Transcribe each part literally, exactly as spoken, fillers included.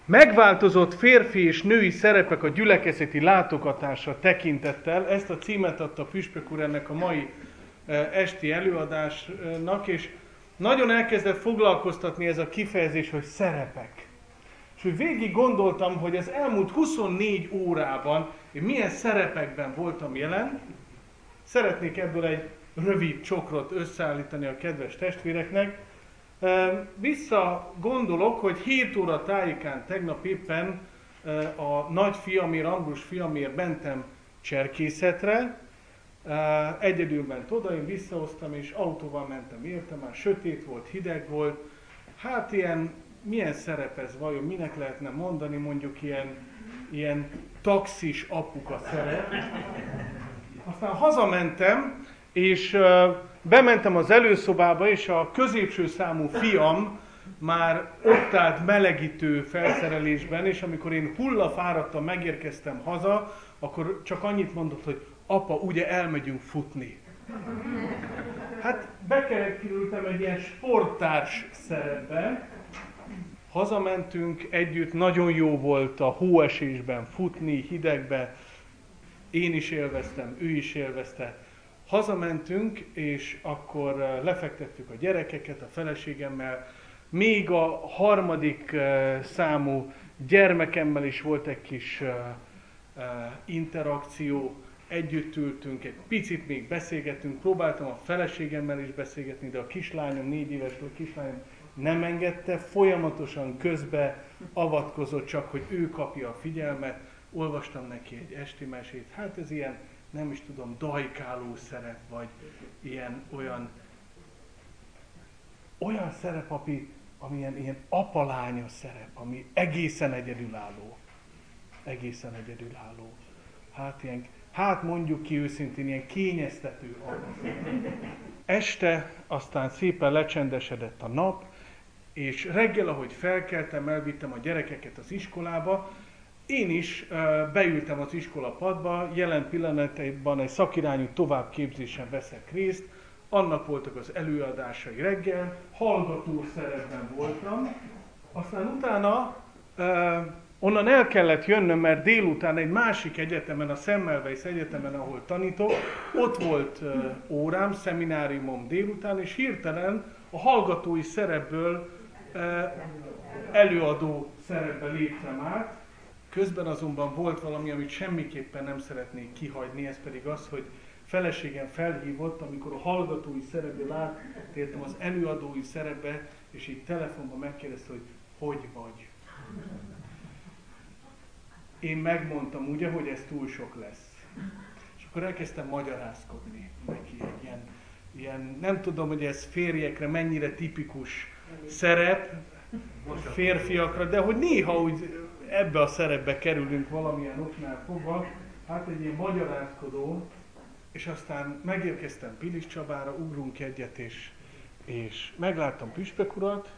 Megváltozott férfi és női szerepek a gyülekezeti látogatásra tekintettel, ezt a címet adta a püspök úr ennek a mai esti előadásnak, és nagyon elkezdett foglalkoztatni ez a kifejezés, hogy szerepek. És úgy végig gondoltam, hogy az elmúlt huszonnégy órában én milyen szerepekben voltam jelen. Szeretnék ebből egy rövid csokrot összeállítani a kedves testvéreknek. Vissza gondolok, hogy hét óra tájékán tegnap éppen a nagy fiamért, Ambrus fiamért mentem cserkészetre. Egyedül ment oda, én visszahoztam, és autóval mentem érte, már sötét volt, hideg volt. Hát ilyen, milyen szerep ez vajon, minek lehetne mondani, mondjuk ilyen, ilyen taxis apuka szerep. Aztán hazamentem, és bementem az előszobába, és a középső számú fiam már ott állt melegítő felszerelésben, és amikor én hullafáradtan megérkeztem haza, akkor csak annyit mondott, hogy apa, ugye elmegyünk futni. Hát bekerültem egy ilyen sporttárs szerepbe, hazamentünk együtt, nagyon jó volt a hóesésben futni, hidegbe, én is élveztem, ő is élvezte. Hazamentünk, és akkor lefektettük a gyerekeket a feleségemmel, még a harmadik számú gyermekemmel is volt egy kis interakció, együtt ültünk, egy picit még beszélgettünk, próbáltam a feleségemmel is beszélgetni, de a kislányom, négy éves volt kislányom, nem engedte, folyamatosan közbe avatkozott csak, hogy ő kapja a figyelmet, olvastam neki egy esti mesét, hát ez ilyen, nem is tudom, dajkáló szerep, vagy ilyen, olyan, olyan szerep, ami, ami ilyen, ilyen apalánya szerep, ami egészen egyedülálló. Egészen egyedülálló. Hát ilyen, hát mondjuk ki őszintén, ilyen kényeztető az. Este aztán szépen lecsendesedett a nap, és reggel, ahogy felkeltem, elvittem a gyerekeket az iskolába, én is uh, beültem az iskola padba, jelen pillanatban egy szakirányú továbbképzésen veszek részt, annak voltak az előadásai reggel, hallgató szerepben voltam, aztán utána uh, onnan el kellett jönnöm, mert délután egy másik egyetemen, a Semmelweis Egyetemen, ahol tanítok, ott volt uh, órám, szemináriumom délután, és hirtelen a hallgatói szerepből uh, előadó szerepbe léptem át. Közben azonban volt valami, amit semmiképpen nem szeretnék kihagyni, ez pedig az, hogy feleségem felhívott, amikor a hallgatói szerepből áttértem az előadói szerepbe, és így telefonban megkérdezte, hogy hogy vagy. Én megmondtam ugye, hogy ez túl sok lesz. És akkor elkezdtem magyarázkodni neki egy ilyen, ilyen, nem tudom, hogy ez férjekre mennyire tipikus szerep, férfiakra, de hogy néha úgy ebbe a szerepbe kerülünk valamilyen oknál fogva, hát egy ilyen magyarázkodó, és aztán megérkeztem Pilis Csabára, ugrunk egyet, és, és megláttam püspök urat,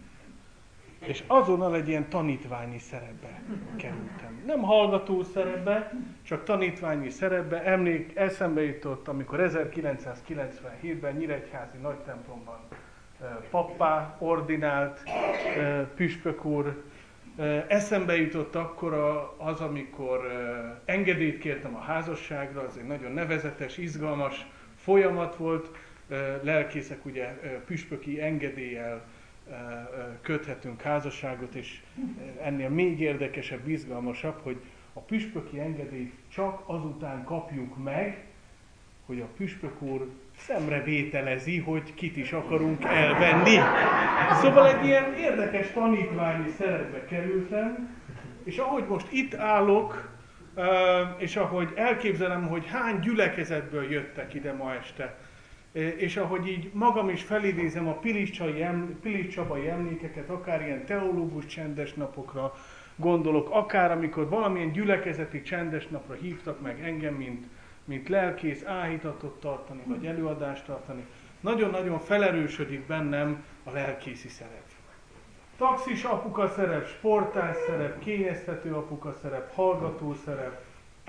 és azonnal egy ilyen tanítványi szerepbe kerültem. Nem hallgató szerepbe, csak tanítványi szerepbe. Emlék, eszembe jutott, amikor ezerkilencszázkilencvenhétben Nyíregyházi nagy templomban pappá ordinált püspök úr. Eszembe jutott akkor az, amikor engedélyt kértem a házasságra, az egy nagyon nevezetes, izgalmas folyamat volt. Lelkészek ugye püspöki engedéllyel köthetünk házasságot, és ennél még érdekesebb, izgalmasabb, hogy a püspöki engedélyt csak azután kapjuk meg, hogy a püspök úr szemrevételezi, hogy kit is akarunk elvenni. Szóval egy ilyen érdekes tanítványi szerepbe kerültem, és ahogy most itt állok, és ahogy elképzelem, hogy hány gyülekezetből jöttek ide ma este, és ahogy így magam is felidézem a Pilis Csabai emlékeket, akár ilyen teológus csendes napokra gondolok, akár amikor valamilyen gyülekezeti csendes napra hívtak meg engem, mint mint lelkész áhítatot tartani, vagy előadást tartani, nagyon-nagyon felerősödik bennem a lelkészi szerep. Taxis apuka szerep, sportás szerep, kényeztető apuka szerep, hallgató szerep,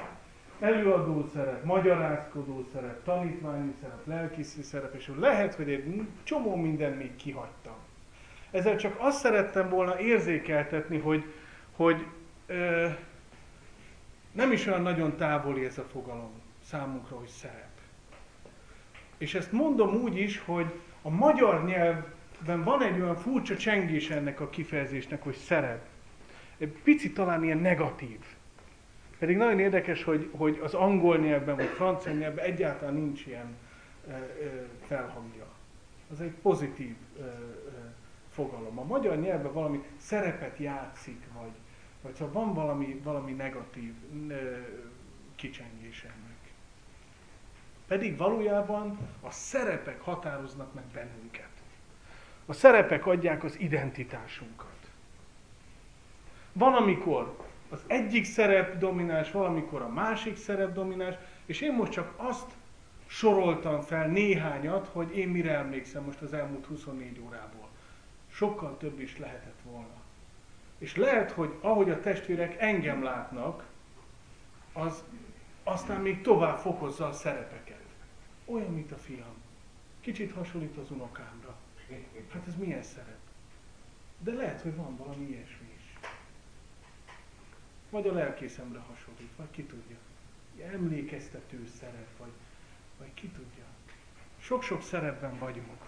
előadó szerep, magyarázkodó szerep, tanítványi szerep, lelkészi szerep, és lehet, hogy egy csomó mindent még kihagytam. Ezzel csak azt szerettem volna érzékeltetni, hogy, hogy ö, nem is olyan nagyon távoli ez a fogalom számunkra, hogy szerep. És ezt mondom úgy is, hogy a magyar nyelvben van egy olyan furcsa csengés ennek a kifejezésnek, hogy szerep. Egy picit talán ilyen negatív. Pedig nagyon érdekes, hogy, hogy az angol nyelvben vagy francia nyelvben egyáltalán nincs ilyen ö, ö, felhangja. Az egy pozitív ö, ö, fogalom. A magyar nyelvben valami szerepet játszik, vagy, vagy szóval van valami, valami negatív ö, kicsengés ennek. Pedig valójában a szerepek határoznak meg bennünket. A szerepek adják az identitásunkat. Van, amikor az egyik szerep domináns, valamikor a másik szerep domináns, és én most csak azt soroltam fel néhányat, hogy én mire emlékszem most az elmúlt huszonnégy órából. Sokkal több is lehetett volna. És lehet, hogy ahogy a testvérek engem látnak, az aztán még tovább fokozza a szerepeket. Olyan, mint a fiam. Kicsit hasonlít az unokámra. Hát ez milyen szerep? De lehet, hogy van valami ilyesmi is. Vagy a lelkészemre hasonlít, vagy ki tudja. Emlékeztető szerep, vagy, vagy ki tudja. Sok-sok szerepben vagyunk.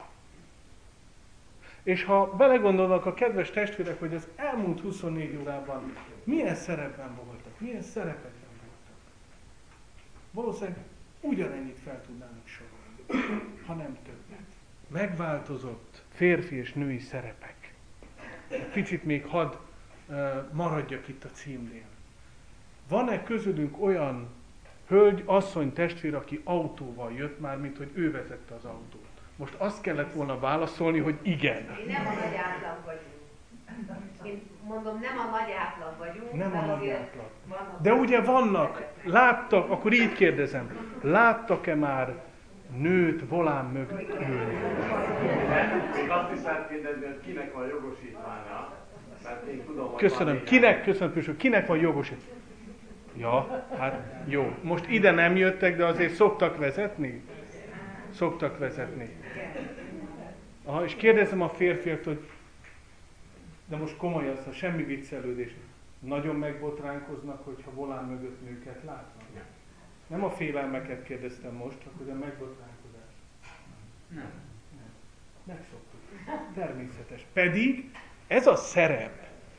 És ha belegondolnak a kedves testvérek, hogy az elmúlt huszonnégy órában milyen szerepben voltak, milyen szerepekben voltak, valószínűleg ugyanennyit fel tudnának sorolni, ha nem többet. Megváltozott férfi és női szerepek. Egy picit még hadd uh, maradjak itt a címnél. Van-e közülünk olyan hölgy, asszony, testvér, aki autóval jött már, mint hogy ő vezette az autót? Most azt kellett volna válaszolni, hogy igen. Mi nem a nagy átlag vagyunk. Én mondom, nem a nagy átlag vagyunk. Nem a nagy átlag. De ugye vannak, láttak, akkor így kérdezem, láttak-e már nőt volán mögött ülni? Még azt is lehet kérdezni, hogy kinek van jogosítványa, mert én tudom, hogy köszönöm, kinek, köszönöm, Püsök, kinek van jogosítványa? Ja, hát jó. Most ide nem jöttek, de azért szoktak vezetni? Szoktak vezetni. Aha, és kérdezem a férfiaktól, hogy de most komolyan, szóval semmi viccelődés. Nagyon megbotránkoznak, hogyha volán mögött nőket látnak? Nem a félelmeket kérdeztem most, csak hogy a megbotránkozás. Nem. Nem. Megszoktuk. Természetes. Pedig ez a szerep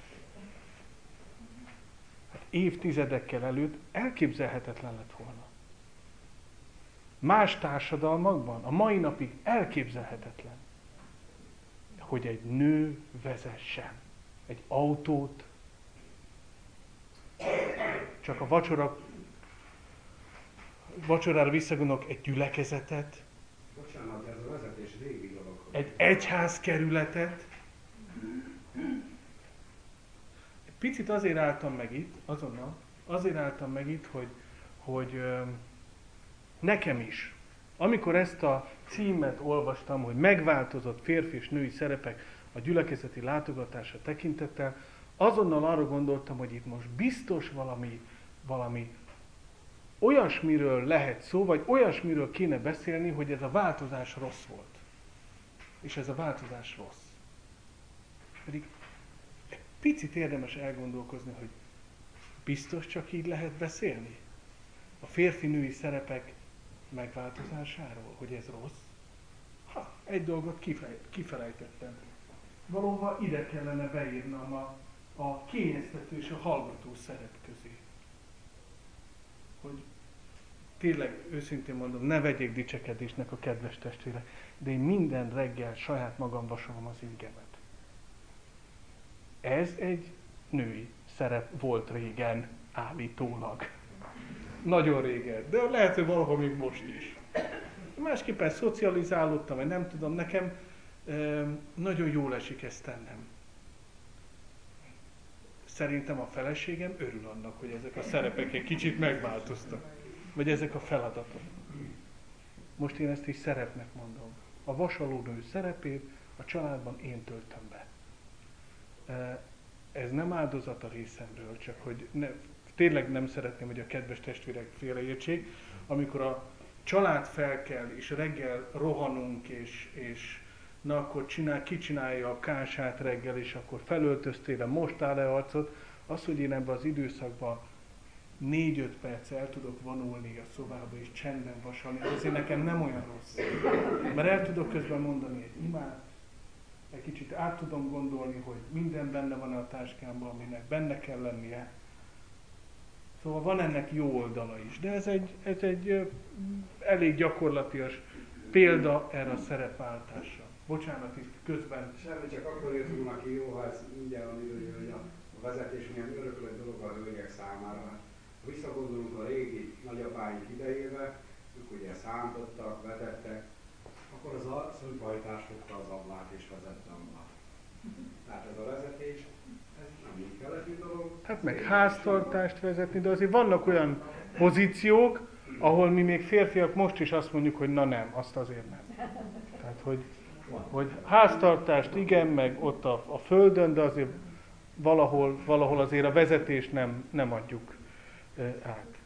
hát évtizedekkel előtt elképzelhetetlen lett volna. Más társadalmakban a mai napig elképzelhetetlen, hogy egy nő vezessen egy autót, csak a vacsora, vacsorára visszagondolok, egy gyülekezetet, Bocsánat, ez a vezetés régi dolog. egy egyházkerületet. Egy picit azért álltam meg itt, azonnal, azért álltam meg itt, hogy, hogy ö, nekem is, amikor ezt a címet olvastam, hogy megváltozott férfi és női szerepek a gyülekezeti látogatása tekintettel, azonnal arra gondoltam, hogy itt most biztos valami, valami olyasmiről lehet szó, vagy olyasmiről kéne beszélni, hogy ez a változás rossz volt. És ez a változás rossz. Pedig egy picit érdemes elgondolkozni, hogy biztos csak így lehet beszélni? A férfi-női szerepek megváltozásáról, hogy ez rossz? Ha, egy dolgot kifej, kifelejtettem. Valóban ide kellene beírnom a, a kényeztető és a hallgató szerep közé. Hogy tényleg, őszintén mondom, ne vegyék dicsekedésnek a kedves testvérek, de én minden reggel saját magam vasolom az ígemet. Ez egy női szerep volt régen, állítólag. Nagyon régen, de lehet, hogy valahol még most is. Másképpen szocializálódtam, vagy nem tudom, nekem e, nagyon jól esik ezt tennem. Szerintem a feleségem örül annak, hogy ezek a szerepek egy kicsit megváltoztak. Vagy ezek a feladatok. Most én ezt is szerepnek mondom. A vasalónő szerepét a családban én töltöm be. E, ez nem áldozat a részemről, csak hogy ne, tényleg nem szeretném, hogy a kedves testvérek félreértsék, amikor a család felkel, és reggel rohanunk, és, és na akkor csinál, kicsinálja a kását reggel, és akkor felöltöztél, mostál le arcot. Az, hogy én ebben az időszakban négy-öt perc el tudok vonulni a szobába és csendben vasalni, azért nekem nem olyan rossz. Mert el tudok közben mondani egy imát, egy kicsit át tudom gondolni, hogy minden benne van a táskámban, aminek benne kell lennie. Szóval van ennek jó oldala is, de ez egy, ez egy ö, elég gyakorlatias példa erre a szerepváltásra. Bocsánat, itt közben. Semmi, csak akkor értünk ki jó, ha ez mindjárt van idő, hogy a vezetés milyen öröklött dolog a hölgyek számára. Ha visszagondolunk a régi nagyapáink idejébe, ők ugye szántottak, vezettek, akkor az asszonypajtás fogta az ablát és vezette ablát. Tehát ez a vezetés, ez nem így keleti dolog. Hát meg háztartást vezetni, de azért vannak olyan pozíciók, ahol mi még férfiak most is azt mondjuk, hogy na nem, azt azért nem. Tehát, hogy, hogy háztartást igen, meg ott a, a földön, de azért valahol, valahol azért a vezetést nem, nem adjuk uh, át.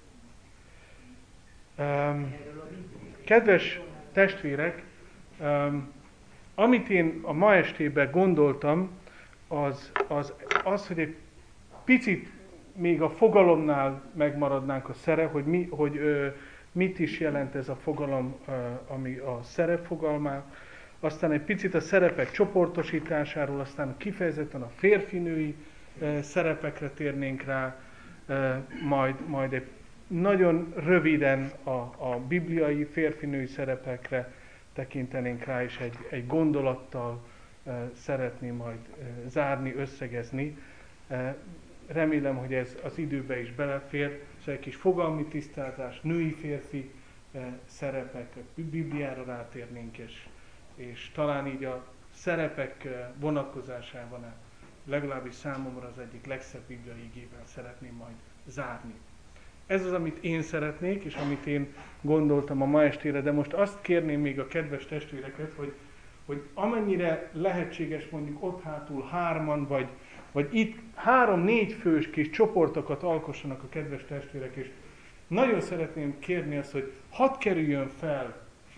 Um, kedves testvérek, um, amit én a ma estében gondoltam, az, az az, hogy egy picit még a fogalomnál megmaradnánk a szerep, hogy, mi, hogy ö, mit is jelent ez a fogalom, ö, ami a szerep fogalmá, aztán egy picit a szerepek csoportosításáról, aztán kifejezetten a férfinői ö, szerepekre térnénk rá, ö, majd, majd egy nagyon röviden a, a bibliai férfinői szerepekre tekintenénk rá, és egy, egy gondolattal ö, szeretném majd ö, zárni, összegezni. Ö, Remélem, hogy ez az időbe is belefér, és egy kis fogalmi tisztázás, női-férfi eh, szerepek, Bibliára rátérnénk, és, és talán így a szerepek eh, vonatkozásában a, legalábbis számomra az egyik legszebb bibliai igével szeretném majd zárni. Ez az, amit én szeretnék, és amit én gondoltam a ma estére, de most azt kérném még a kedves testvéreket, hogy, hogy amennyire lehetséges mondjuk ott hátul hárman, vagy vagy itt három-négy fős kis csoportokat alkossanak a kedves testvérek, és nagyon szeretném kérni azt, hogy hadd kerüljön fel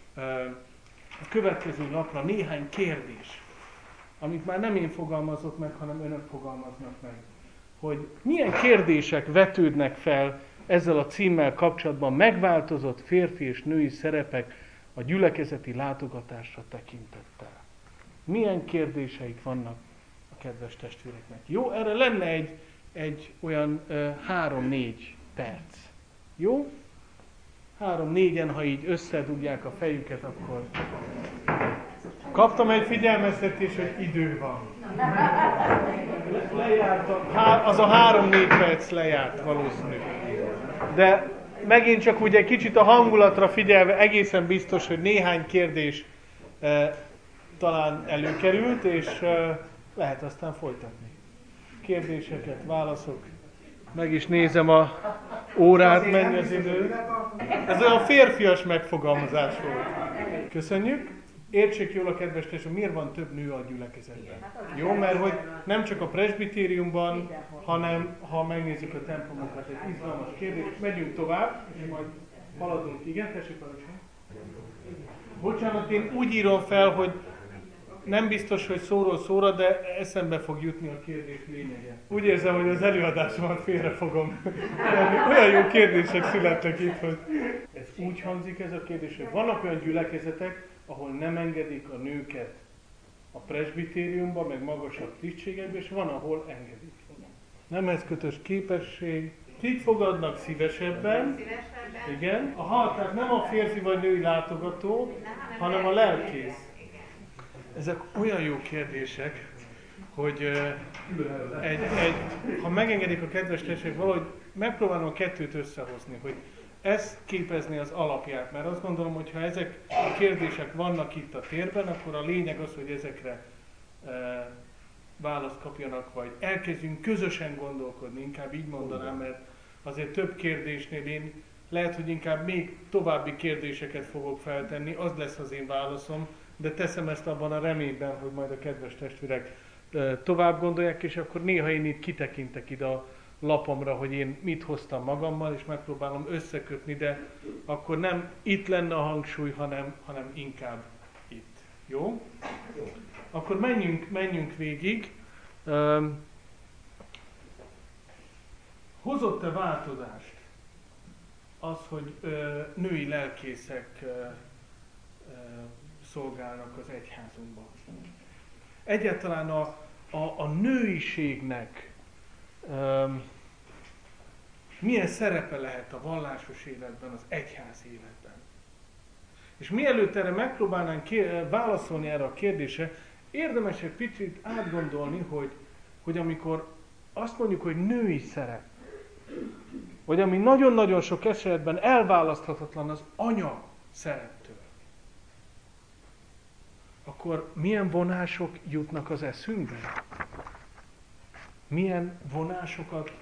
a következő napra néhány kérdés, amit már nem én fogalmazok meg, hanem önök fogalmaznak meg. Hogy milyen kérdések vetődnek fel ezzel a címmel kapcsolatban, megváltozott férfi és női szerepek a gyülekezeti látogatásra tekintettel. Milyen kérdéseik vannak kedves testvéreknek. Jó, erre lenne egy, egy olyan uh, három-négy perc. Jó? Három-négyen, ha így összedugják a fejüket, akkor kaptam egy figyelmeztetést, hogy idő van. Le, lejárt a, há, az a három-négy perc lejárt valószínű. De megint csak ugye kicsit a hangulatra figyelve egészen biztos, hogy néhány kérdés uh, talán előkerült, és uh, lehet aztán folytatni. Kérdéseket, válaszok. Meg is nézem a órát, mennyi az idő. Ez olyan férfias megfogalmazás volt. Köszönjük. Értsék jól a kedves testvérek, miért van több nő a gyülekezetben. Jó, mert hogy nem csak a presbitériumban, hanem ha megnézzük a templomokat, egy izgalmas kérdés. Megyünk tovább, és majd haladunk. Igen, tessék parancsolni. Bocsánat, én úgy írom fel, hogy nem biztos, hogy szóról szóra, de eszembe fog jutni a kérdés lényege. Úgy érzem, hogy az előadásomat félre fogom. Olyan jó kérdések születtek itt, hogy ez úgy hangzik ez a kérdés, hogy vannak olyan gyülekezetek, ahol nem engedik a nőket a presbitériumba, meg magasabb tisztségekbe, és van, ahol engedik. Nemhez kötös képesség. Kit fogadnak szívesebben? Szívesebben. Igen. Aha, tehát nem a férfi vagy női látogató, hanem a lelkész. Ezek olyan jó kérdések, hogy uh, egy, egy, ha megengedik a kedves testvérek, valahogy megpróbálom a kettőt összehozni, hogy ez képezni az alapját, mert azt gondolom, hogy ha ezek a kérdések vannak itt a térben, akkor a lényeg az, hogy ezekre uh, választ kapjanak, vagy elkezdjünk közösen gondolkodni, inkább így mondanám, mert azért több kérdésnél én lehet, hogy inkább még további kérdéseket fogok feltenni, az lesz az én válaszom, de teszem ezt abban a reményben, hogy majd a kedves testvérek tovább gondolják, és akkor néha én itt kitekintek ide a lapomra, hogy én mit hoztam magammal, és megpróbálom összekötni, de akkor nem itt lenne a hangsúly, hanem, hanem inkább itt. Jó? Akkor menjünk, menjünk végig. Um, hozott-e változást az, hogy uh, női lelkészek uh, uh, szolgálnak az egyházunkban? Egyáltalán a, a, a nőiségnek um, milyen szerepe lehet a vallásos életben, az egyház életben? És mielőtt erre megpróbálnánk ké- válaszolni erre a kérdésre, érdemes egy picit átgondolni, hogy, hogy amikor azt mondjuk, hogy női szerep, vagy ami nagyon-nagyon sok esetben elválaszthatatlan az anya szereptől, akkor milyen vonások jutnak az eszünkbe? Milyen vonásokat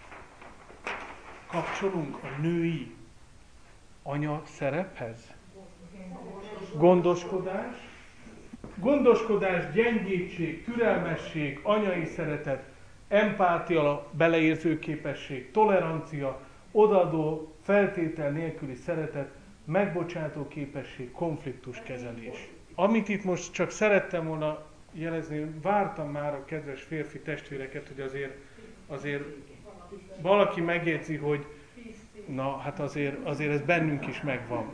kapcsolunk a női anya szerephez? Gondoskodás, gondoskodás, gyengétség, türelmesség, anyai szeretet, empátia, beleérző képesség, tolerancia, odaadó, feltétel nélküli szeretet, megbocsátó képesség, konfliktuskezelés. Amit itt most csak szerettem volna jelezni, vártam már a kedves férfi testvéreket, hogy azért, azért valaki megjegyzi, hogy na, hát azért, azért ez bennünk is megvan.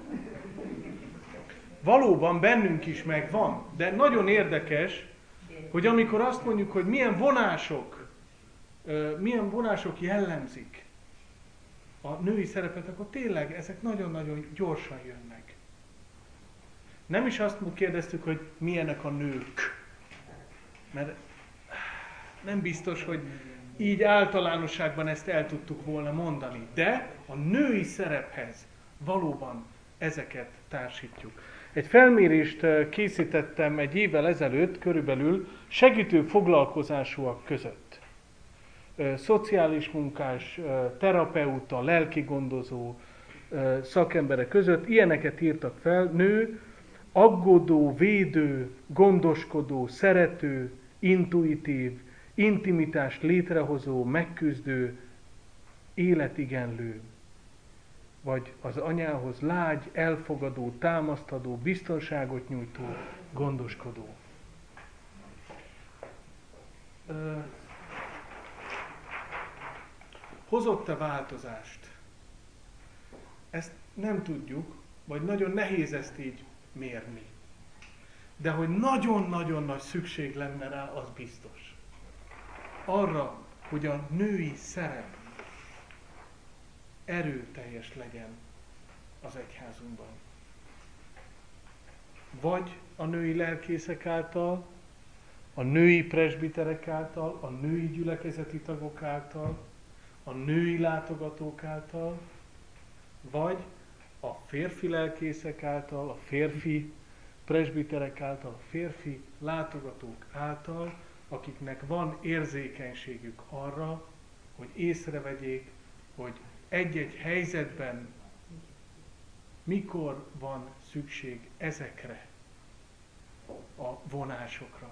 Valóban bennünk is megvan, de nagyon érdekes, hogy amikor azt mondjuk, hogy milyen vonások, milyen vonások jellemzik a női szerepet, akkor tényleg ezek nagyon-nagyon gyorsan jönnek. Nem is azt kérdeztük, hogy milyenek a nők, mert nem biztos, hogy így általánosságban ezt el tudtuk volna mondani, de a női szerephez valóban ezeket társítjuk. Egy felmérést készítettem egy évvel ezelőtt, körülbelül segítő foglalkozásúak között. Szociális munkás, terapeuta, lelkigondozó szakemberek között ilyeneket írtak fel: nő, aggódó, védő, gondoskodó, szerető, intuitív, intimitást létrehozó, megküzdő, életigenlő, vagy az anyához lágy, elfogadó, támasztadó, biztonságot nyújtó, gondoskodó. Ö, hozott-e változást? Ezt nem tudjuk, vagy nagyon nehéz ezt így mérni. De hogy nagyon-nagyon nagy szükség lenne rá, az biztos. Arra, hogy a női szerep erőteljes legyen az egyházunkban. Vagy a női lelkészek által, a női presbiterek által, a női gyülekezeti tagok által, a női látogatók által, vagy a férfi lelkészek által, a férfi presbiterek által, a férfi látogatók által, akiknek van érzékenységük arra, hogy észrevegyék, hogy egy-egy helyzetben mikor van szükség ezekre a vonásokra.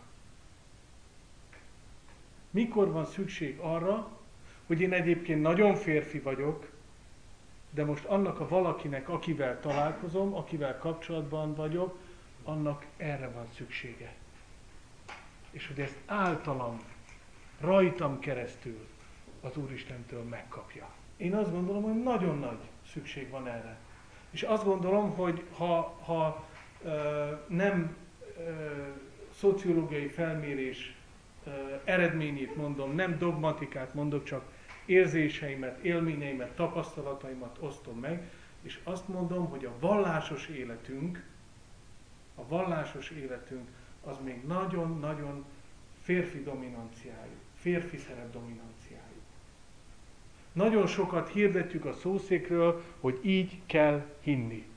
Mikor van szükség arra, hogy én egyébként nagyon férfi vagyok, de most annak a valakinek, akivel találkozom, akivel kapcsolatban vagyok, annak erre van szüksége. És hogy ezt általam, rajtam keresztül az Úristentől megkapja. Én azt gondolom, hogy nagyon nagy szükség van erre. És azt gondolom, hogy ha, ha ö, nem ö, szociológiai felmérés ö, eredményét mondom, nem dogmatikát mondok, csak érzéseimet, élményeimet, tapasztalataimat osztom meg, és azt mondom, hogy a vallásos életünk, a vallásos életünk az még nagyon-nagyon férfi dominanciájú, férfi szerep dominanciájú. Nagyon sokat hirdetjük a szószékről, hogy így kell hinni.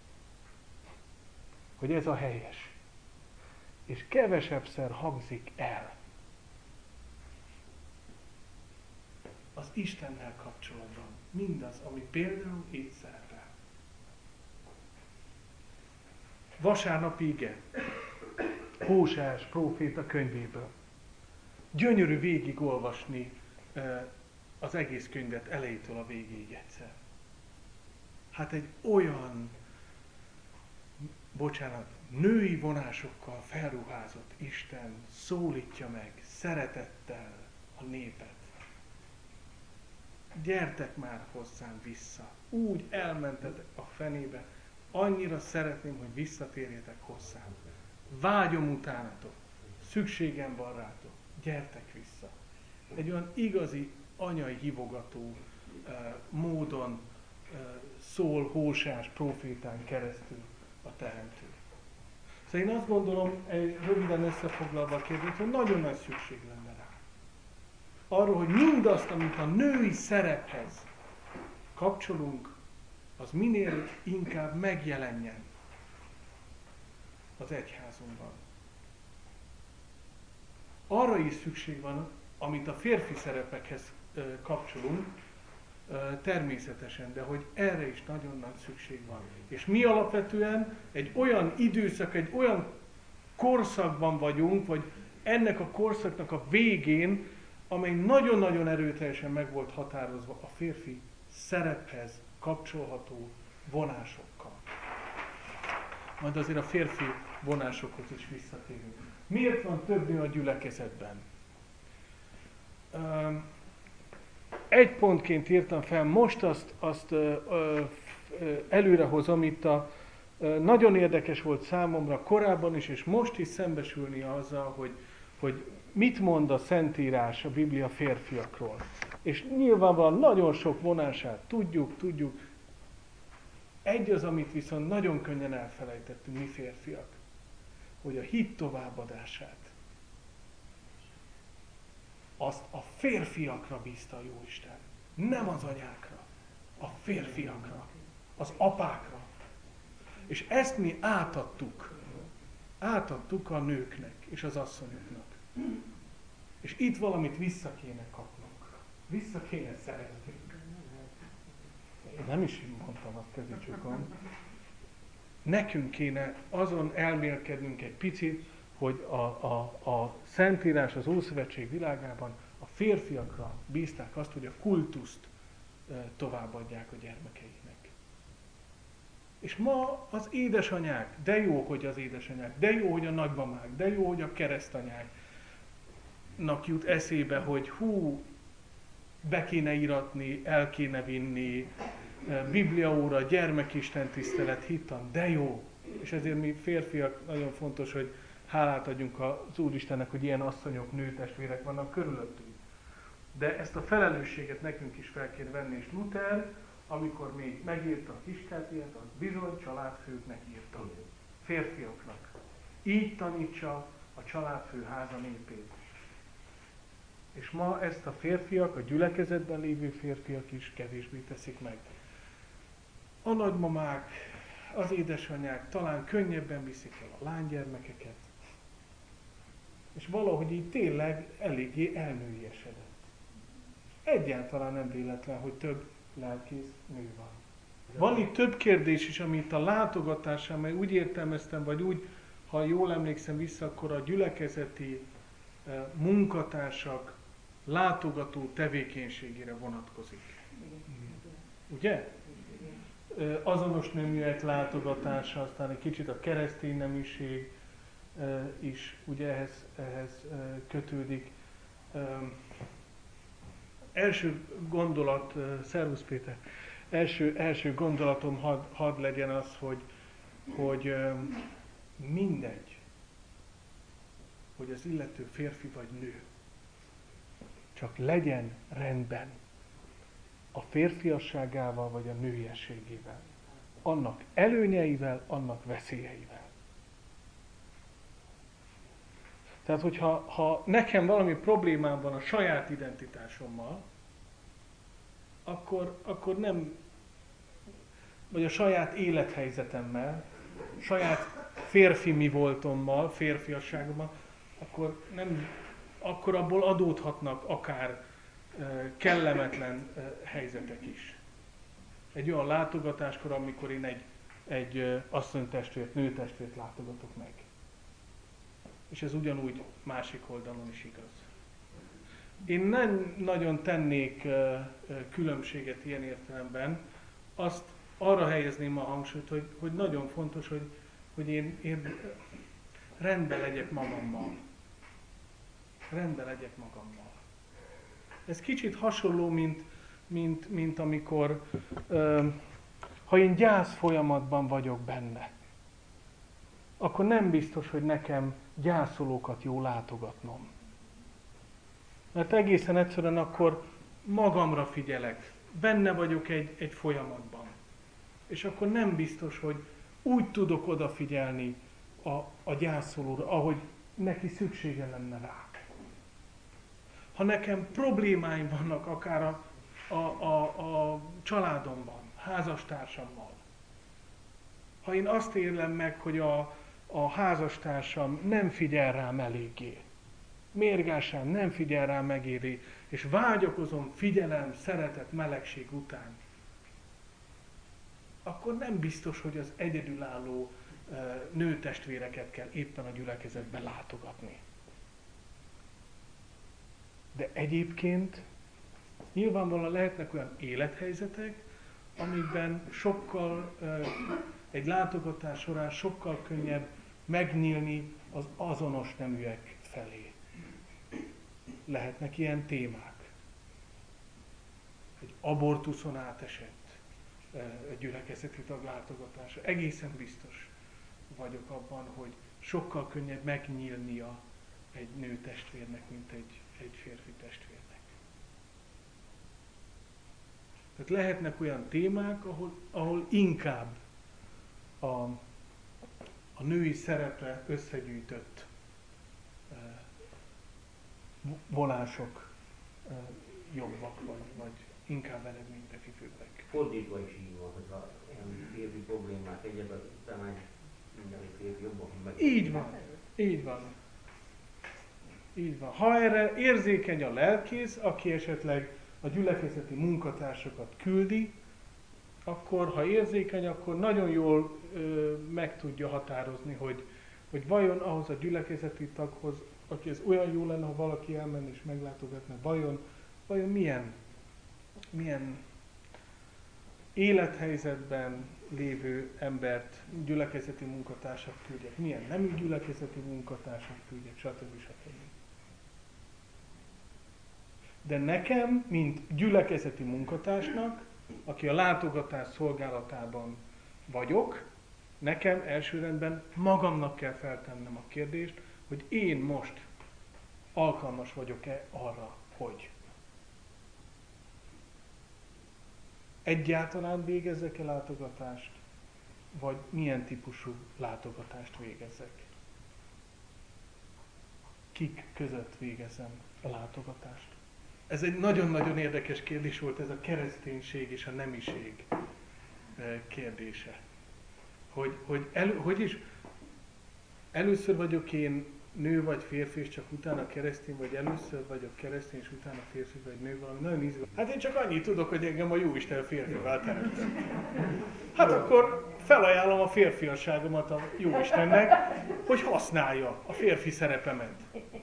Hogy ez a helyes. És kevesebbszer hangzik el az Istennel kapcsolatban mindaz, ami például itt szerepel. Vasárnapi ige, Hóseás próféta könyvéből. Gyönyörű végigolvasni az egész könyvet elejétől a végéig egyszer. Hát egy olyan, bocsánat, női vonásokkal felruházott Isten szólítja meg szeretettel a népet. Gyertek már hozzám vissza. Úgy elmentetek a fenébe, annyira szeretném, hogy visszatérjetek hozzám. Vágyom utánatok, szükségem van rátok, gyertek vissza. Egy olyan igazi anyai hívogató uh, módon uh, szól Hóseás prófétán keresztül a Teremtő. Szóval én azt gondolom, egy röviden összefoglalva a kérdést, hogy nagyon nagy szükség lenne rá. Arról, hogy mindazt, amit a női szerephez kapcsolunk, az minél inkább megjelenjen az egyházunkban. Arra is szükség van, amit a férfi szerepekhez ö, kapcsolunk, ö, természetesen, de hogy erre is nagyon nagy szükség van. És mi alapvetően egy olyan időszak, egy olyan korszakban vagyunk, vagy ennek a korszaknak a végén, amely nagyon-nagyon erőteljesen meg volt határozva a férfi szerephez kapcsolható vonásokkal. Majd azért a férfi vonásokhoz is visszatérünk. Miért van több nő a gyülekezetben? Egy pontként írtam fel, most azt, azt előrehozom, itt a, nagyon érdekes volt számomra korábban is, és most is szembesülni azzal, hogy, hogy mit mond a Szentírás a Biblia férfiakról. És nyilvánvalóan nagyon sok vonását tudjuk, tudjuk. Egy az, amit viszont nagyon könnyen elfelejtettünk mi férfiak, hogy a hit továbbadását azt a férfiakra bízta a Jóisten. Nem az anyákra, a férfiakra, az apákra. És ezt mi átadtuk. Átadtuk a nőknek és az asszonyoknak. És itt valamit vissza kéne kapnunk. Vissza kéne szereznünk. Én nem is mondtam azt kezücsökön. Nekünk kéne azon elmélkednünk egy picit, hogy a, a, a Szentírás az Ószövetség világában a férfiakra bízták azt, hogy a kultuszt e, továbbadják a gyermekeiknek. És ma az édesanyák, de jó, hogy az édesanyák, de jó, hogy a nagymamák, de jó, hogy a keresztanyáknak jut eszébe, hogy hú, be kéne iratni, el kéne vinni, bibliaóra, gyermekistentisztelet, hittan, de jó. És ezért mi férfiak nagyon fontos, hogy hálát adjunk az Úristennek, hogy ilyen asszonyok, nőtestvérek vannak körülöttünk. De ezt a felelősséget nekünk is fel kéne venni, és Luther, amikor még megírta a Kiskártyát, az bizony családfőknek írta, férfiaknak. Így tanítsa a családfő háza népét. És ma ezt a férfiak, a gyülekezetben lévő férfiak is kevésbé teszik meg. A nagymamák, az édesanyák talán könnyebben viszik el a lánygyermekeket, és valahogy így tényleg eléggé elnőiesedett. Egyáltalán nem véletlen, hogy több lelkész nő van. Van itt több kérdés is, amit a látogatásán, mert úgy értelmeztem, vagy úgy, ha jól emlékszem vissza, akkor a gyülekezeti munkatársak látogató tevékenységére vonatkozik. Ugye? Azonos neműek látogatása, aztán egy kicsit a keresztény neműség is ugye ehhez, ehhez kötődik. Első gondolat, szervusz Péter, első, első gondolatom had, had legyen az, hogy, hogy mindegy, hogy az illető férfi vagy nő, csak legyen rendben a férfiasságával vagy a nőiességével, annak előnyeivel, annak veszélyeivel. Tehát, hogyha ha nekem valami problémám van a saját identitásommal, akkor, akkor nem, vagy a saját élethelyzetemmel, saját férfi mi voltommal, férfiasságommal, akkor, nem, akkor abból adódhatnak akár uh, kellemetlen uh, helyzetek is. Egy olyan látogatáskor, amikor én egy, egy uh, asszonytestvért, nőtestvért látogatok meg. És ez ugyanúgy másik oldalon is igaz. Én nem nagyon tennék uh, uh, különbséget ilyen értelemben, azt arra helyezném a hangsúlyt, hogy, hogy nagyon fontos, hogy, hogy én, én rendben legyek magammal. Rendben legyek magammal. Ez kicsit hasonló, mint, mint, mint amikor, ö, ha én gyász folyamatban vagyok benne, akkor nem biztos, hogy nekem gyászolókat jó látogatnom. Mert egészen egyszerűen akkor magamra figyelek, benne vagyok egy, egy folyamatban. És akkor nem biztos, hogy úgy tudok odafigyelni a, a gyászolóra, ahogy neki szüksége lenne rá. Ha nekem problémáim vannak akár a, a, a, a családomban, házastársammal, ha én azt élem meg, hogy a, a házastársam nem figyel rám eléggé, mérgásan nem figyel rám megéri, és vágyakozom figyelem, szeretet, melegség után, akkor nem biztos, hogy az egyedülálló nőtestvéreket kell éppen a gyülekezetben látogatni. De egyébként nyilvánvalóan lehetnek olyan élethelyzetek, amikben sokkal, egy látogatás során sokkal könnyebb megnyílni az azonos neműek felé. Lehetnek ilyen témák. Egy abortuszon átesett gyülekezeti tag látogatása. Egészen biztos vagyok abban, hogy sokkal könnyebb megnyílnia egy nő testvérnek, mint egy, egy férfi testvérnek. Tehát lehetnek olyan témák, ahol, ahol inkább a, a női szerepre összegyűjtött uh, vonások uh, jobbak, vagy, vagy inkább eredményre Fordítva is így van, hogyha ilyen férfi problémák egyebben, utána egy mindenki férfi jobban meg. Így van, így van. Így van. Ha erre érzékeny a lelkész, aki esetleg a gyülekezeti munkatársakat küldi, akkor, ha érzékeny, akkor nagyon jól ö, meg tudja határozni, hogy, hogy vajon ahhoz a gyülekezeti taghoz, aki ez olyan jó lenne, ha valaki elmenne és meglátogatna, vajon, vajon milyen, milyen élethelyzetben lévő embert, gyülekezeti munkatársat küldjek, milyen nemű gyülekezeti munkatársat küldjek, stb. stb. De nekem, mint gyülekezeti munkatársnak, aki a látogatás szolgálatában vagyok, nekem elsőrendben magamnak kell feltennem a kérdést, hogy én most alkalmas vagyok-e arra, hogy egyáltalán végezzek-e látogatást, vagy milyen típusú látogatást végezzek. Kik között végezem a látogatást. Ez egy nagyon-nagyon érdekes kérdés volt, ez a kereszténység és a nemiség kérdése. Hogy, hogy, elő, hogy is először vagyok én nő vagy férfi, és csak utána keresztény, vagy először vagyok keresztény, és utána férfi vagy nő, valami nagyon izgalmas. Hát én csak annyit tudok, hogy engem a Jóisten férfival teremtett. Hát akkor felajánlom a férfiasságomat a Jóistennek, hogy használja a férfi szerepemet.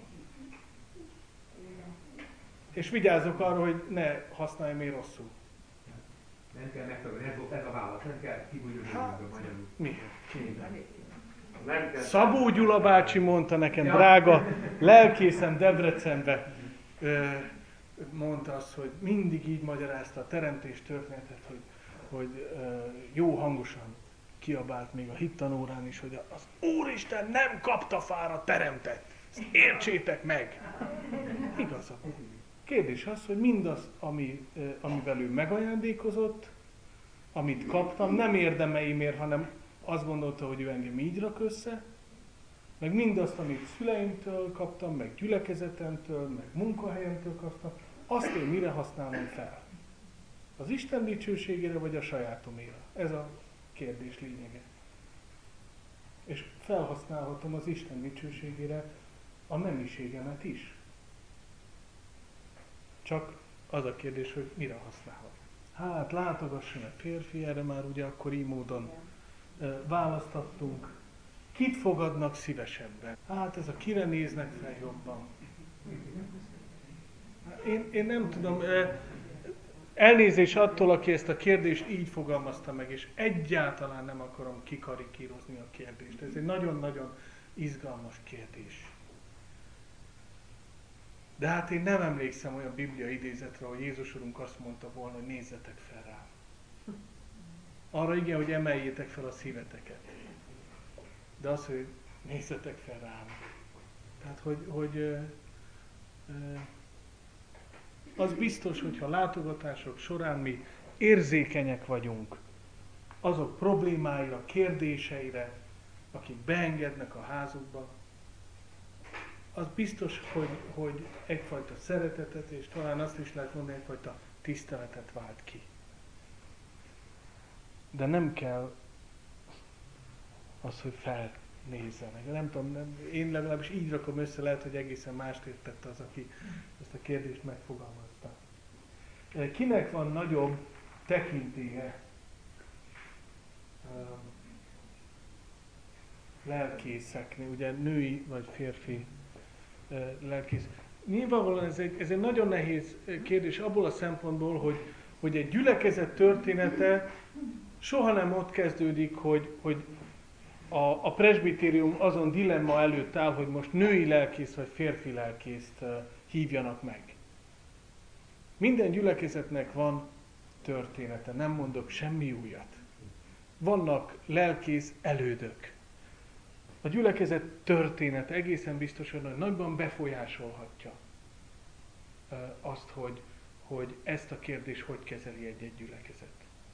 És vigyázzok arra, hogy ne használjam én rosszul. Nem kell megtagadni, ez, ez a válasz, nem kell kibújulni hát, a magyarul. Miért? Kéne. Szabó Gyula bácsi mondta nekem, drága lelkészem Debrecenbe, mondta azt, hogy mindig így magyarázta a teremtés történetet, hogy, hogy jó hangosan kiabált még a hittanórán is, hogy az Úristen nem kaptafára teremtett. Ezt értsétek meg! Igaza. Kérdés az, hogy mindaz, ami, amivel ő megajándékozott, amit kaptam, nem érdemeimért, hanem azt gondolta, hogy ő engem így rak össze, meg mindazt, amit szüleimtől kaptam, meg gyülekezetemtől, meg munkahelyemtől kaptam, azt én mire használom fel? Az Isten dicsőségére, vagy a sajátomére? Ez a kérdés lényege. És felhasználhatom az Isten dicsőségére a nemiségemet is. Csak az a kérdés, hogy mire használhat. Hát látogasson a férfi, erre már ugye akkor így módon választattunk. Kit fogadnak szívesebben? Hát ez a kire néznek fel jobban. Én, én nem tudom, Elnézés attól, aki ezt a kérdést így fogalmazta meg, és egyáltalán nem akarom kikarikírozni a kérdést. Ez egy nagyon-nagyon izgalmas kérdés. De hát én nem emlékszem olyan Biblia idézetre, hogy Jézus Urunk azt mondta volna, hogy nézzetek fel rám. Arra igen, hogy emeljétek fel a szíveteket. De az, hogy nézzetek fel rám. Tehát, hogy, hogy ö, ö, az biztos, hogyha látogatások során mi érzékenyek vagyunk azok problémáira, kérdéseire, akik beengednek a házukba, az biztos, hogy, hogy egyfajta szeretetet, és talán azt is lehet mondani, egyfajta tiszteletet vált ki. De nem kell az, hogy felnézzenek. Nem tudom, nem, én legalábbis így rakom össze, lehet, hogy egészen mást értette az, aki ezt a kérdést megfogalmazta. Kinek van nagyobb tekintélye lelkészeknél, ugye női vagy férfi lelkész. Nyilvánvalóan ez egy, ez egy nagyon nehéz kérdés abból a szempontból, hogy, hogy egy gyülekezet története soha nem ott kezdődik, hogy, hogy a, a presbitérium azon dilemma előtt áll, hogy most női lelkész vagy férfi lelkészt hívjanak meg. Minden gyülekezetnek van története, nem mondok semmi újat. Vannak lelkész elődök. A gyülekezet története egészen biztosan, hogy nagyban befolyásolhatja azt, hogy, hogy ezt a kérdést hogy kezeli egy-egy gyülekezet.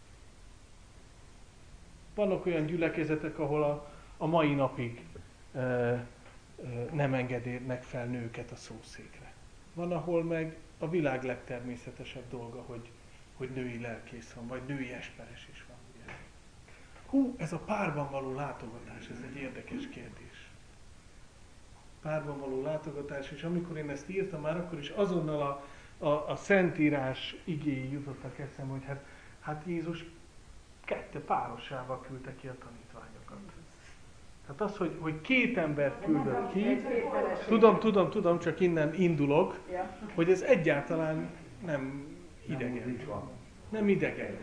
Vannak olyan gyülekezetek, ahol a, a mai napig e, e, nem engednek fel nőket a szószékre. Van, ahol meg a világ legtermészetesebb dolga, hogy, hogy női lelkész van, vagy női esperes is van. Ugye? Hú, ez a párban való látogatás, ez egy érdekes kérdés. Párban való látogatás, és amikor én ezt írtam már, akkor is azonnal a, a, a Szentírás igéi jutottak eszembe, hogy hát, hát Jézus kette párossával küldte ki a tanítványokat. Tehát az, hogy, hogy két ember küldött ki, tudom, tudom, tudom, csak innen indulok, hogy ez egyáltalán nem idegen. Nem idegen.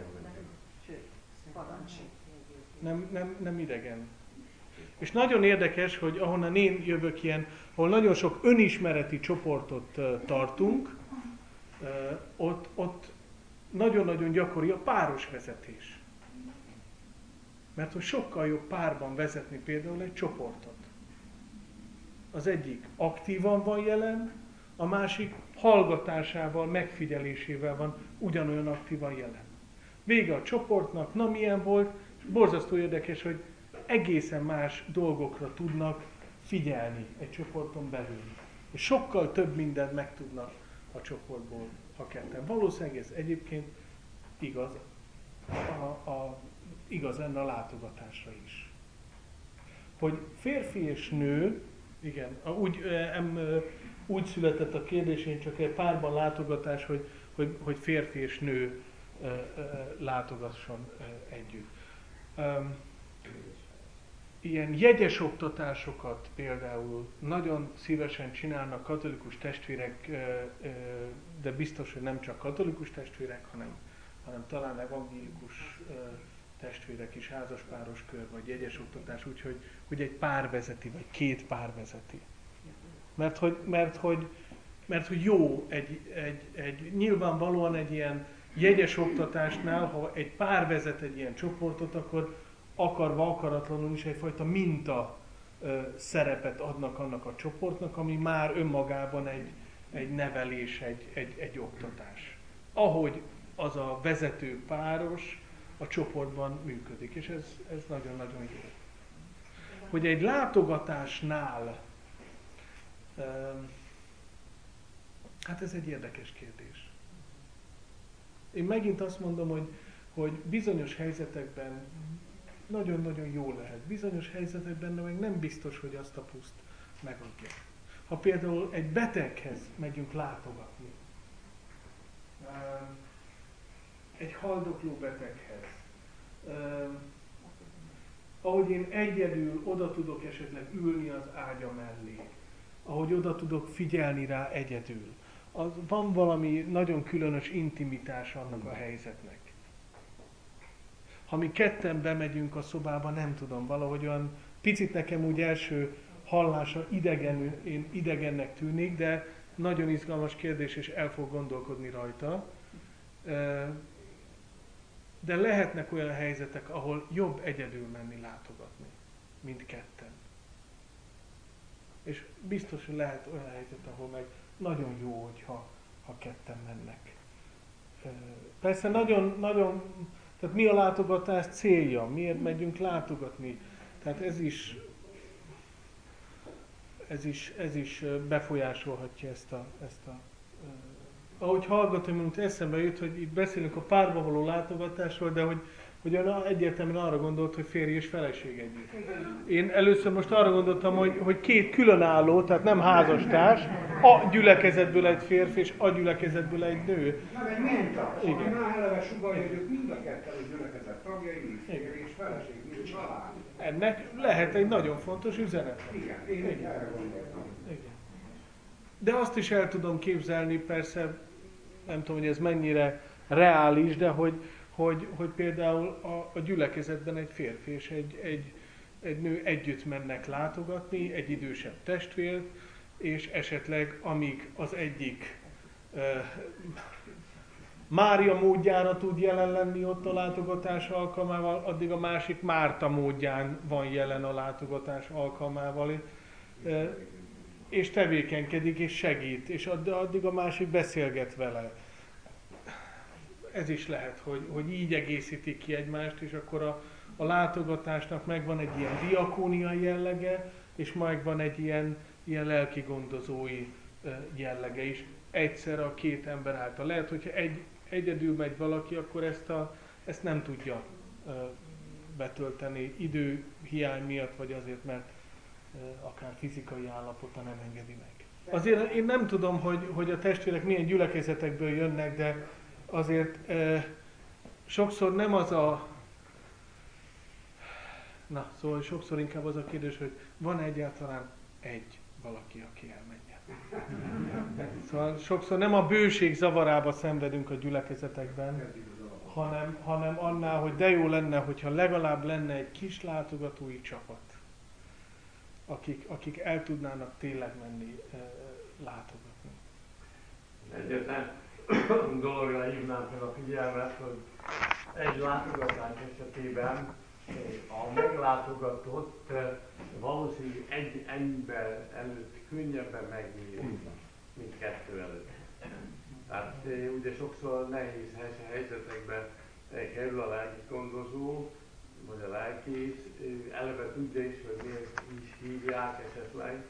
Nem, nem, nem idegen. És nagyon érdekes, hogy ahonnan én jövök ilyen, ahol nagyon sok önismereti csoportot uh, tartunk, uh, ott, ott nagyon-nagyon gyakori a páros vezetés. Mert hogy sokkal jobb párban vezetni például egy csoportot. Az egyik aktívan van jelen, a másik hallgatásával, megfigyelésével van ugyanolyan aktívan jelen. Vége a csoportnak, na milyen volt, borzasztó érdekes, hogy egészen más dolgokra tudnak figyelni egy csoporton belül. És sokkal több mindent megtudnak a csoportból, ha ketten. Valószínűleg ez egyébként igaz, a, a, igaz lenne a látogatásra is. Hogy férfi és nő, igen, úgy, em, úgy született a kérdés, én csak egy párban látogatás, hogy, hogy, hogy férfi és nő látogasson együtt. Ilyen jegyes oktatásokat például nagyon szívesen csinálnak katolikus testvérek, de biztos, hogy nem csak katolikus testvérek, hanem, hanem talán evangélikus testvérek is, házaspáros kör, vagy jegyes oktatás, úgyhogy hogy egy pár vezeti, vagy két pár vezeti. Mert hogy, mert hogy, mert hogy jó, egy, egy, egy, nyilvánvalóan egy ilyen jegyes oktatásnál, ha egy pár vezet egy ilyen csoportot, akkor akarva, akaratlanul is egyfajta minta ö, szerepet adnak annak a csoportnak, ami már önmagában egy, egy nevelés, egy, egy, egy oktatás. Ahogy az a vezető páros a csoportban működik, és ez, ez nagyon-nagyon jó. Hogy egy látogatásnál, ö, hát ez egy érdekes kérdés. Én megint azt mondom, hogy, hogy bizonyos helyzetekben nagyon-nagyon jó lehet. Bizonyos helyzetekben meg nem biztos, hogy azt a pluszt megadja. Ha például egy beteghez megyünk látogatni, egy haldokló beteghez, ahogy én egyedül oda tudok esetleg ülni az ágya mellé, ahogy oda tudok figyelni rá egyedül, az van valami nagyon különös intimitás annak a helyzetnek. Ha mi ketten bemegyünk a szobába, nem tudom, valahogy olyan picit nekem úgy első hallása idegen, én idegennek tűnik, de nagyon izgalmas kérdés, és el fog gondolkodni rajta. De lehetnek olyan helyzetek, ahol jobb egyedül menni látogatni, mint ketten. És biztos, hogy lehet olyan helyzet, ahol meg nagyon jó, hogyha ha ketten mennek. Persze nagyon, nagyon, tehát mi a látogatás célja? Miért megyünk látogatni? Tehát ez is, ez is, ez is befolyásolhatja ezt a, ezt a ahogy hallgatom, mint eszembe jut, hogy itt beszélünk a párba való látogatásról, de hogy, hogy ön egyértelműen arra gondolt, hogy férj és feleség együtt. Én először most arra gondoltam, hogy, hogy két különálló, tehát nem házastárs, a gyülekezetből egy férfi és a gyülekezetből egy nő. Nem egy minta. Igen. Már eleve sugalja, hogy ők mind a ketten a gyülekezet tagjai, mint férj és feleség, mint család. Ennek lehet egy nagyon fontos üzenet. Igen, én így erre gondoltam. Igen. De azt is el tudom képzelni, persze, nem tudom, hogy ez mennyire reális, de hogy, hogy, hogy például a, a gyülekezetben egy férfi és egy, egy, egy nő együtt mennek látogatni, egy idősebb testvért, és esetleg amíg az egyik uh, Mária módjára tud jelen lenni ott a látogatás alkalmával, addig a másik Márta módján van jelen a látogatás alkalmával. Uh, és tevékenykedik, és segít, és addig a másik beszélget vele. Ez is lehet, hogy, hogy így egészítik ki egymást, és akkor a, a látogatásnak megvan egy ilyen diakóniai jellege, és megvan egy ilyen, ilyen lelki gondozói jellege is. Egyszer a két ember által. Lehet, hogyha egy, egyedül megy valaki, akkor ezt, a, ezt nem tudja betölteni időhiány miatt, vagy azért, mert akár fizikai állapota nem engedi meg. Azért én nem tudom, hogy, hogy a testvérek milyen gyülekezetekből jönnek, de azért e, sokszor nem az a... Na, szóval sokszor inkább az a kérdés, hogy van egyáltalán egy valaki, aki elmenjen. Szóval sokszor nem a bőség zavarába szenvedünk a gyülekezetekben, hanem, hanem annál, hogy de jó lenne, hogyha legalább lenne egy kis látogatói csapat, Akik, akik el tudnának tényleg menni e, látogatni. Egyetlen dologra hívnám fel a figyelmet, hogy egy látogatás esetében a meglátogatott valószínűleg egy ember előtt könnyebben megnyílik, mint kettő előtt. Tehát ugye sokszor nehéz helyzetekben kerül a lelki gondozó, vagy a lelkész, eleve tudja is, hogy miért is hívják esetleg,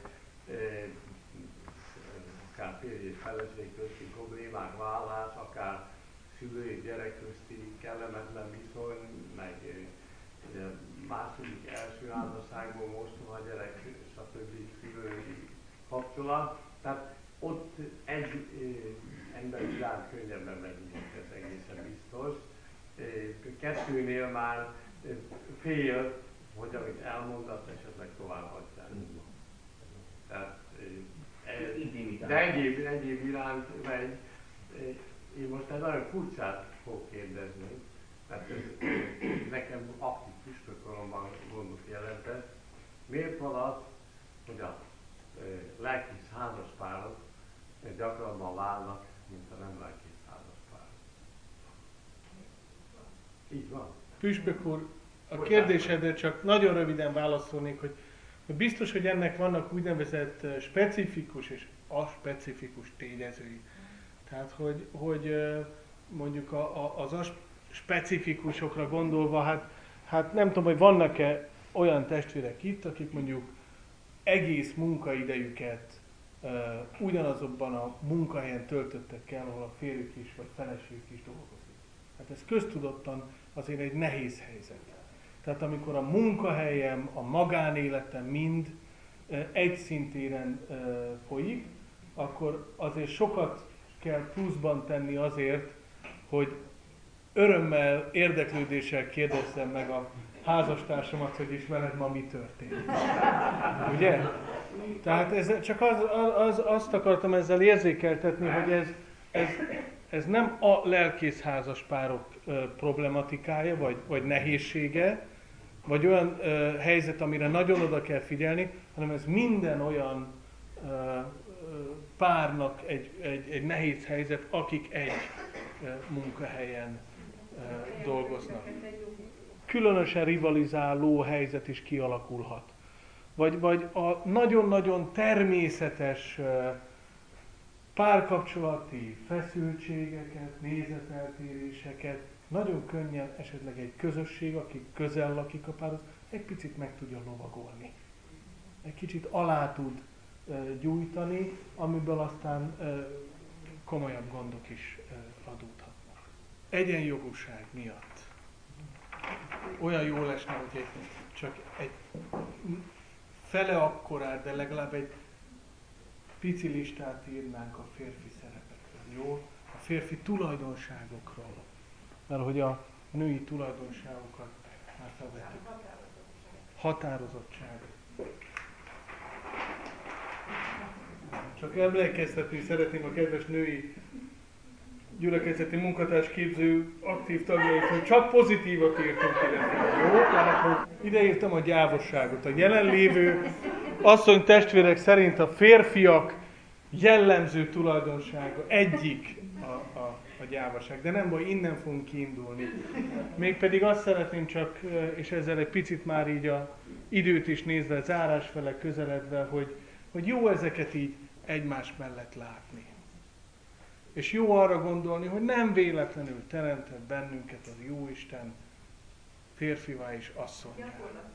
akár férj és feleség közti problémák, vállás, akár szülő és gyerek közti kellemetlen viszony, meg második, első házasságból mostoha gyerek, stb. Szülői kapcsolat. Tehát ott egy ember iránt könnyebben megnyílik, ez egészen biztos. Kettőnél már fél, hogy amit elmondasz, esetleg továbbhagytál. Tehát, de egyéb, egyéb iránt megy. Én most egy nagyon furcsát fogok kérdezni, mert ez nekem aktív püspökkoromban gondot jelentett. Miért van az, hogy a lelkész házaspárok gyakrabban válnak, mint a nem lelkész házaspárok? Így van. Püspök úr, a kérdésedre csak nagyon röviden válaszolnék, hogy, hogy biztos, hogy ennek vannak úgynevezett specifikus és aspecifikus tényezői. Tehát, hogy, hogy mondjuk a, a, az aspecifikusokra gondolva, hát, hát nem tudom, hogy vannak-e olyan testvérek itt, akik mondjuk egész munkaidejüket uh, ugyanazokban a munkahelyen töltöttek el, ahol a férjük is, vagy feleségük is dolgozik. Hát ez köztudottan azért egy nehéz helyzet. Tehát amikor a munkahelyem, a magánéletem mind uh, egy szintéren uh, folyik, akkor azért sokat kell pluszban tenni azért, hogy örömmel, érdeklődéssel kérdezzem meg a házastársamat, hogy is veled ma mi történt. Ugye? Tehát ez, csak az, az, azt akartam ezzel érzékeltetni, hogy ez, ez, ez nem a lelkészházas párok ö, problematikája, vagy, vagy nehézsége, vagy olyan ö, helyzet, amire nagyon oda kell figyelni, hanem ez minden olyan ö, ö, párnak egy, egy, egy nehéz helyzet, akik egy ö, munkahelyen ö, dolgoznak. Különösen rivalizáló helyzet is kialakulhat. Vagy, vagy a nagyon-nagyon természetes ö, párkapcsolati feszültségeket, nézeteltéréseket nagyon könnyen esetleg egy közösség, aki közel lakik a párhoz, egy picit meg tudja lovagolni. Egy kicsit alá tud uh, gyújtani, amiből aztán uh, komolyabb gondok is uh, adódhatnak. Egyenjogúság miatt. Olyan jó lesne, hogy egy, csak egy fele akkorát, de legalább egy pici listát írnánk a férfi szerepekről, jó? A férfi tulajdonságokról. Mert hogy a női tulajdonságokat már felvettük. Határozottság. Csak emlékeztetni szeretném a kedves női gyülekezeti munkatársképző aktív tagjait, hogy csak pozitívat írtunk ide. Jó? Tehát, hogy ideírtam a gyávosságot. A jelenlévő asszony testvérek szerint a férfiak jellemző tulajdonsága egyik a, a, a gyávaság. De nem baj, innen fogunk kiindulni. Mégpedig azt szeretném csak, és ezzel egy picit már így a időt is nézve, zárás fele közeledve, hogy, hogy jó ezeket így egymás mellett látni. És jó arra gondolni, hogy nem véletlenül teremtett bennünket az Jóisten férfivá és asszonnyá.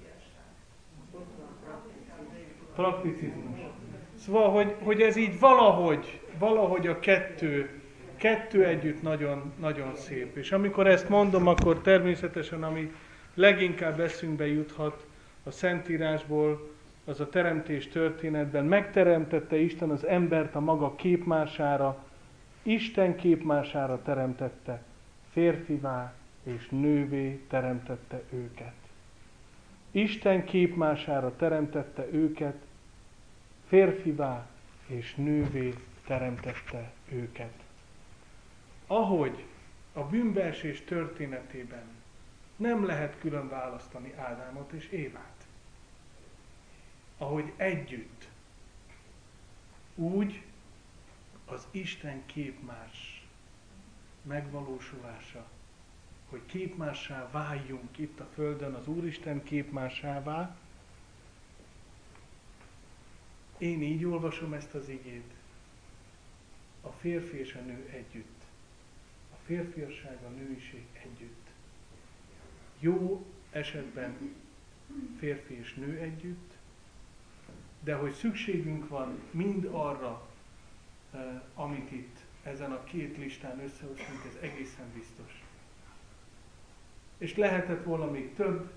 Prakticizmus. Szóval, hogy, hogy ez így valahogy, valahogy a kettő, kettő együtt nagyon, nagyon szép. És amikor ezt mondom, akkor természetesen, ami leginkább eszünkbe juthat a Szentírásból, az a teremtés történetben. Megteremtette Isten az embert a maga képmására, Isten képmására teremtette, férfivá és nővé teremtette őket. Isten képmására teremtette őket, férfivá és nővé teremtette őket. Ahogy a bűnbeesés történetében nem lehet külön választani Ádámot és Évát. Ahogy együtt, úgy az Isten képmás megvalósulása, hogy képmássá váljunk itt a Földön az Úristen képmásává. Én így olvasom ezt az igét. A férfi és a nő együtt. A férfiasság, a nőiség együtt. Jó esetben férfi és nő együtt, de hogy szükségünk van mind arra, amit itt ezen a két listán összehoztunk, ez egészen biztos. És lehetett volna még több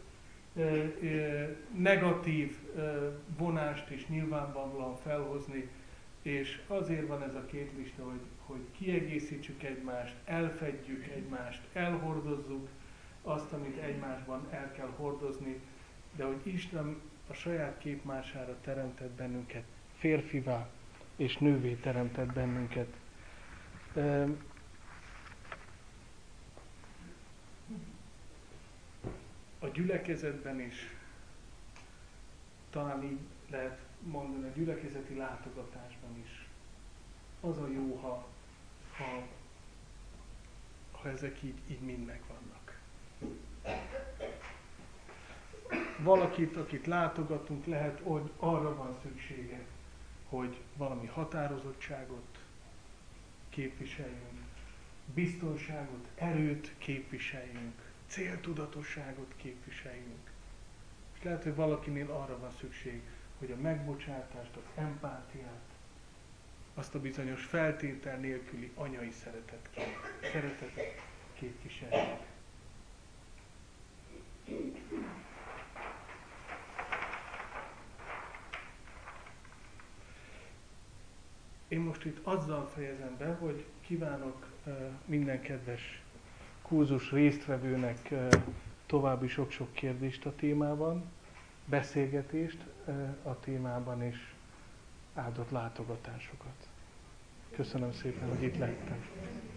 negatív vonást is nyilvánvalóan felhozni, és azért van ez a két lista, hogy, hogy kiegészítsük egymást, elfedjük egymást, elhordozzuk azt, amit egymásban el kell hordozni, de hogy Isten a saját képmására teremtett bennünket, férfivá és nővé teremtett bennünket. A gyülekezetben is, talán így lehet mondani, a gyülekezeti látogatásban is az a jó, ha, ha, ha ezek így, így mind megvannak. Valakit, akit látogatunk, lehet, hogy arra van szüksége, hogy valami határozottságot képviseljünk, biztonságot, erőt képviseljünk, céltudatosságot képviseljünk. És lehet, hogy valakinél arra van szükség, hogy a megbocsátást, az empátiát, azt a bizonyos feltétel nélküli anyai szeretet kép, szeretetet képviseljük. Én most itt azzal fejezem be, hogy kívánok uh, minden kedves kurzus résztvevőnek uh, további sok-sok kérdést a témában, beszélgetést uh, a témában, és áldott látogatásokat. Köszönöm szépen, hogy itt lettem.